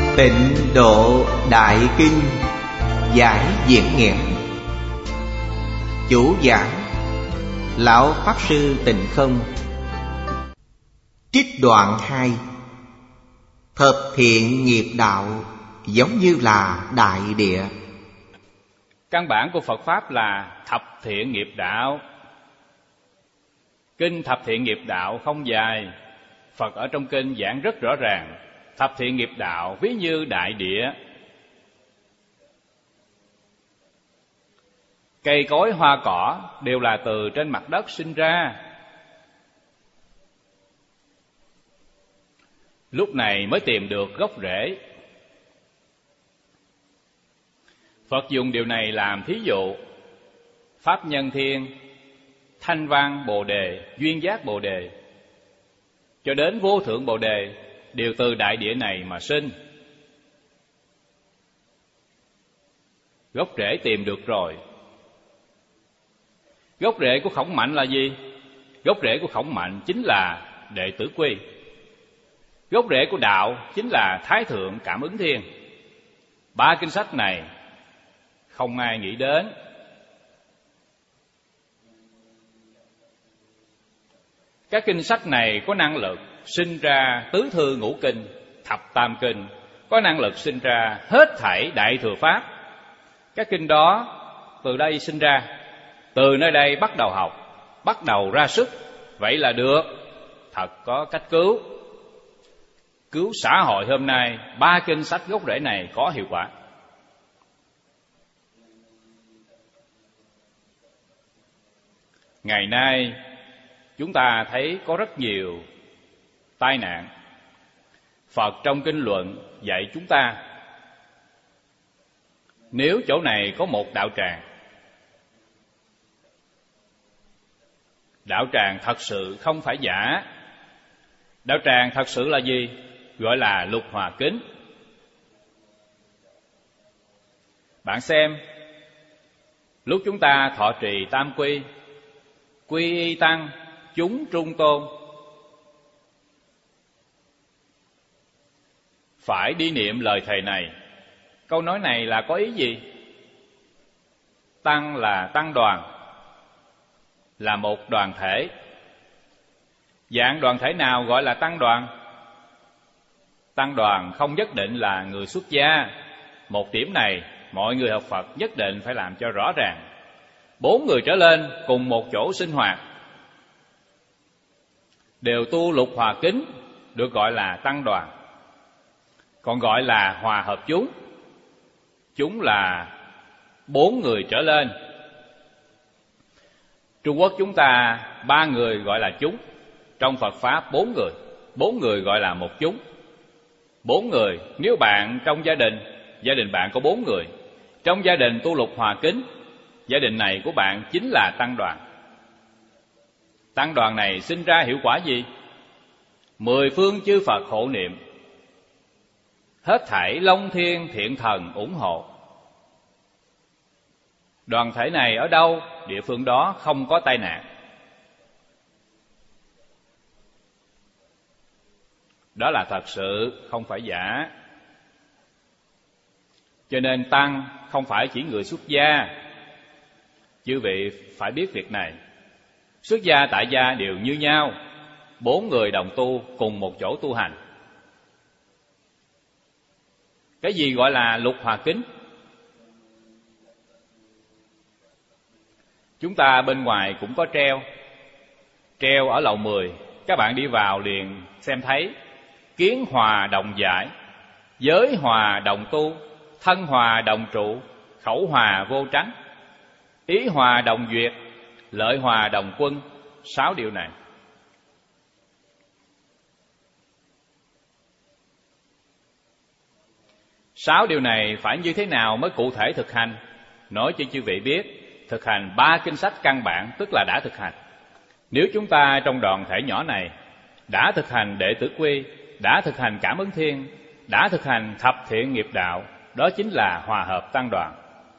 Tịnh Độ Đại Kinh giải diễn nghĩa. Chủ giảng Lão Pháp Sư Tịnh Không. Trích đoạn 2. Thập thiện nghiệp đạo giống như là đại địa. Căn bản của Phật Pháp là thập thiện nghiệp đạo. Kinh thập thiện nghiệp đạo không dài, Phật ở trong kinh giảng rất rõ ràng. Thập thiện nghiệp đạo ví như đại địa. Cây cối hoa cỏ đều là từ trên mặt đất sinh ra. Lúc này mới tìm được gốc rễ. Phật dùng điều này làm thí dụ. Pháp Nhân Thiên, Thanh Văn Bồ Đề, Duyên Giác Bồ Đề, cho đến Vô Thượng Bồ Đề đều từ đại địa này mà sinh. Gốc rễ tìm được rồi. Gốc rễ của Khổng Mạnh là gì? Gốc rễ của Khổng Mạnh chính là Đệ Tử Quy. Gốc rễ của đạo chính là Thái Thượng Cảm Ứng Thiên. Ba kinh sách này không ai nghĩ đến. Các kinh sách này có năng lực sinh ra tứ thư ngũ kinh, thập tam kinh, có năng lực sinh ra hết thảy đại thừa pháp. Các kinh đó từ đây sinh ra, từ nơi đây bắt đầu học, bắt đầu ra sức. Vậy là được, thật có cách cứu xã hội hôm nay. Ba kinh sách gốc rễ này có hiệu quả. Ngày nay chúng ta thấy có rất nhiều tai nạn. Phật trong kinh luận dạy chúng ta, nếu chỗ này có một đạo tràng, đạo tràng thật sự không phải giả. Đạo tràng thật sự là gì? Gọi là Lục Hòa Kính. Bạn xem, lúc chúng ta thọ trì tam quy, quy y tăng, chúng trung tôn, phải đi niệm lời thầy này. Câu nói này là có ý gì? Tăng là tăng đoàn, là một đoàn thể. Dạng đoàn thể nào gọi là tăng đoàn? Tăng đoàn không nhất định là người xuất gia. Một điểm này mọi người học Phật nhất định phải làm cho rõ ràng. 4 người trở lên cùng một chỗ sinh hoạt, đều tu Lục Hòa Kính, được gọi là tăng đoàn. Còn gọi là hòa hợp chúng, chúng là 4 người trở lên. Trung Quốc chúng ta 3 người gọi là chúng. Trong Phật Pháp 4 người gọi là một chúng. 4 người, nếu bạn trong gia đình bạn có 4 người, trong gia đình tu Lục Hòa Kính, gia đình này của bạn chính là tăng đoàn. Tăng đoàn này sinh ra hiệu quả gì? 10 phương chư Phật hộ niệm, hết thảy Long Thiên Thiện Thần ủng hộ. Đoàn thể này ở đâu, địa phương đó không có tai nạn. Đó là thật sự, không phải giả. Cho nên tăng không phải chỉ người xuất gia. Chư vị phải biết việc này. Xuất gia tại gia đều như nhau, 4 người đồng tu cùng một chỗ tu hành. Cái gì gọi là Lục Hòa Kính? Chúng ta bên ngoài cũng có treo ở lầu 10. Các bạn đi vào liền xem thấy: kiến hòa đồng giải, giới hòa đồng tu, thân hòa đồng trụ, khẩu hòa vô tránh, ý hòa đồng duyệt, lợi hòa đồng quân. 6 điều này. Sáu điều này phải như thế nào mới cụ thể thực hành? Nói cho chư vị biết, thực hành 3 kinh sách căn bản tức là đã thực hành. Nếu chúng ta trong đoàn thể nhỏ này đã thực hành Đệ Tử Quy, đã thực hành Cảm Ứng Thiên, đã thực hành thập thiện nghiệp đạo, đó chính là hòa hợp tăng đoàn.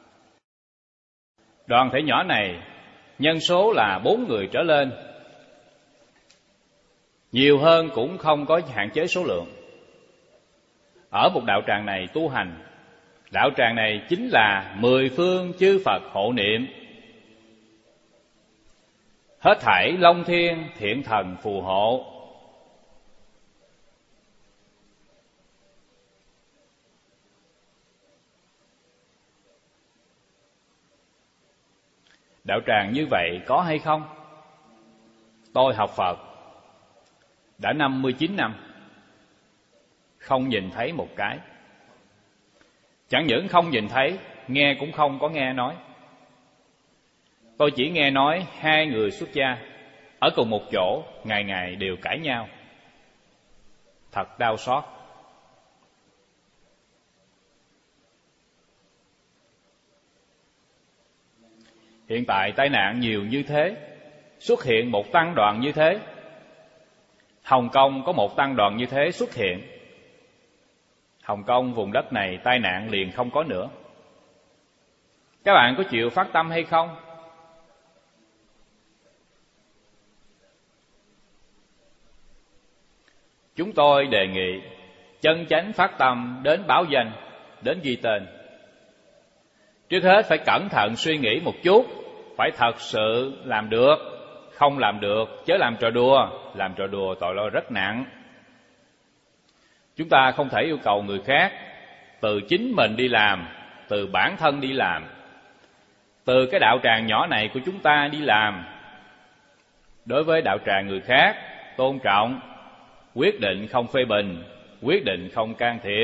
Đoàn thể nhỏ này nhân số là 4 người trở lên, nhiều hơn cũng không có hạn chế số lượng. ở một đạo tràng này tu hành. Đạo tràng này chính là 10 phương chư Phật hộ niệm, hết thảy long thiên thiện thần phù hộ. Đạo tràng như vậy có hay không? Tôi học Phật đã 59 năm, không nhìn thấy một cái. Chẳng những không nhìn thấy, nghe cũng không có nghe nói. Tôi chỉ nghe nói hai người xuất gia ở cùng một chỗ, ngày ngày đều cãi nhau. Thật đau xót. Hiện tại tai nạn nhiều như thế, xuất hiện một tăng đoàn như thế. Hồng Kông có một tăng đoàn như thế xuất hiện. Hồng Kông vùng đất này tai nạn liền không có nữa. Các bạn có chịu phát tâm hay không? Chúng tôi đề nghị chân chánh phát tâm đến báo danh, đến ghi tên. Trước hết phải cẩn thận suy nghĩ một chút, phải thật sự làm được. Không làm được chớ làm trò đùa, làm trò đùa tội lỗi rất nặng. Chúng ta không thể yêu cầu người khác, từ chính mình đi làm, từ bản thân đi làm, từ cái đạo tràng nhỏ này của chúng ta đi làm. Đối với đạo tràng người khác, tôn trọng, quyết định không phê bình, quyết định không can thiệp,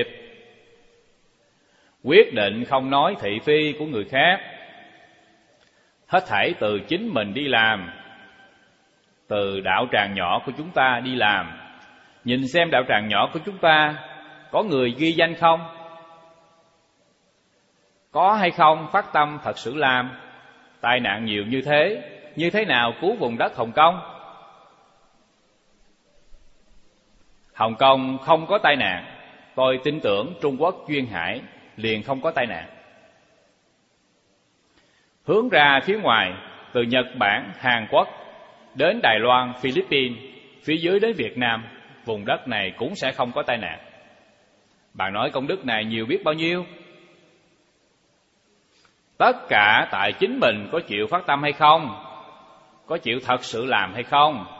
quyết định không nói thị phi của người khác. Hết thảy từ chính mình đi làm, từ đạo tràng nhỏ của chúng ta đi làm. Nhìn xem đạo tràng nhỏ của chúng ta có người ghi danh không? Có hay không phát tâm thật sự làm? Tai nạn nhiều như thế nào cứu vùng đất Hồng Kông? Hồng Kông không có tai nạn, tôi tin tưởng Trung Quốc duyên hải liền không có tai nạn. Hướng ra phía ngoài, từ Nhật Bản, Hàn Quốc đến Đài Loan, Philippines, phía dưới đến Việt Nam, vùng đất này cũng sẽ không có tai nạn. Bạn nói công đức này nhiều biết bao nhiêu? Tất cả tại chính mình có chịu phát tâm hay không? Có chịu thật sự làm hay không?